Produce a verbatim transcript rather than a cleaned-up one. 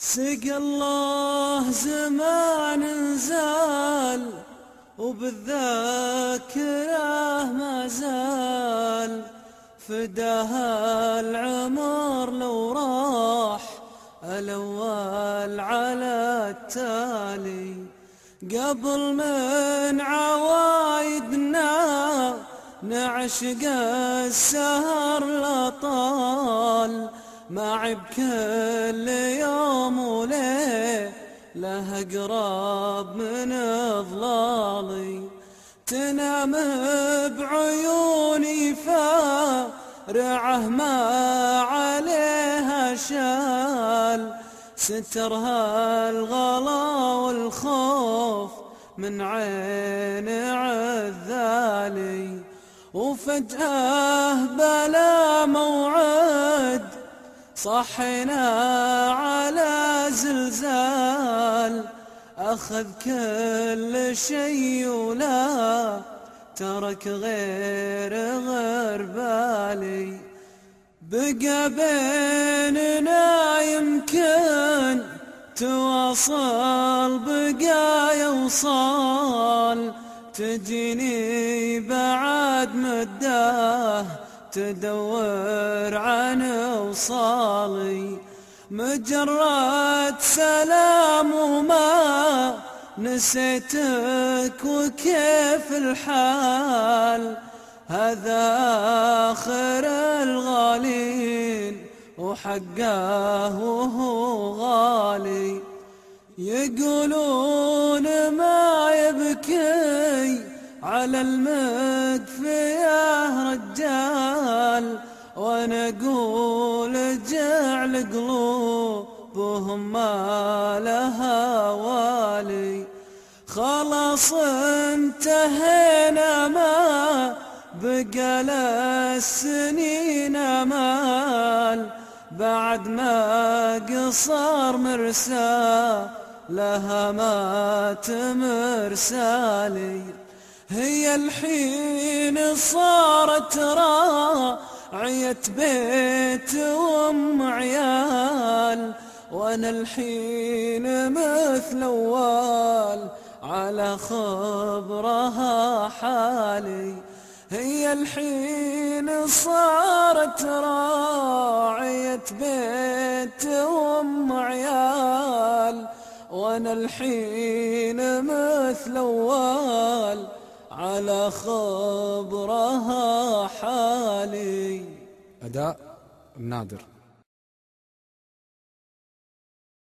سقى الله زمان زال وبالذاكرة ما زال، فداها العمر لو راح الأول على التالي. قبل من عوايدنا نعشق السهر لطال، معي بكل يوم وليل له أقرب من ظلالي. تنام بعيوني فارعه ما عليها شال، سترها الغلا والخوف من عين عذالي. وفجأة بلا موعد صحينا على زلزال، أخذ كل شي ولا ترك غير غير بالي. بقى بيننا يمكن تواصل، بقى يوصال، تجيني بعد مده تدور عن وصالي. مجرد سلام وما نسيتك وكيف الحال، هذا آخر الغالين وحقه وهو غالي. يقولون ما يبكي على المكفية رجال، وانا اقول جعل قلوبهم ما لها والي. خلاص انتهينا ما بقى للسنين امال، بعد ما قصر مرسى لها مات مرسالي. هي الحين صارت راعية بيت وام عيال، وانا الحين مثل اول على خبرها حالي. هي الحين صارت راعية بيت وام عيال، وانا الحين مثل اول على خبرها حالي. أداء النادر.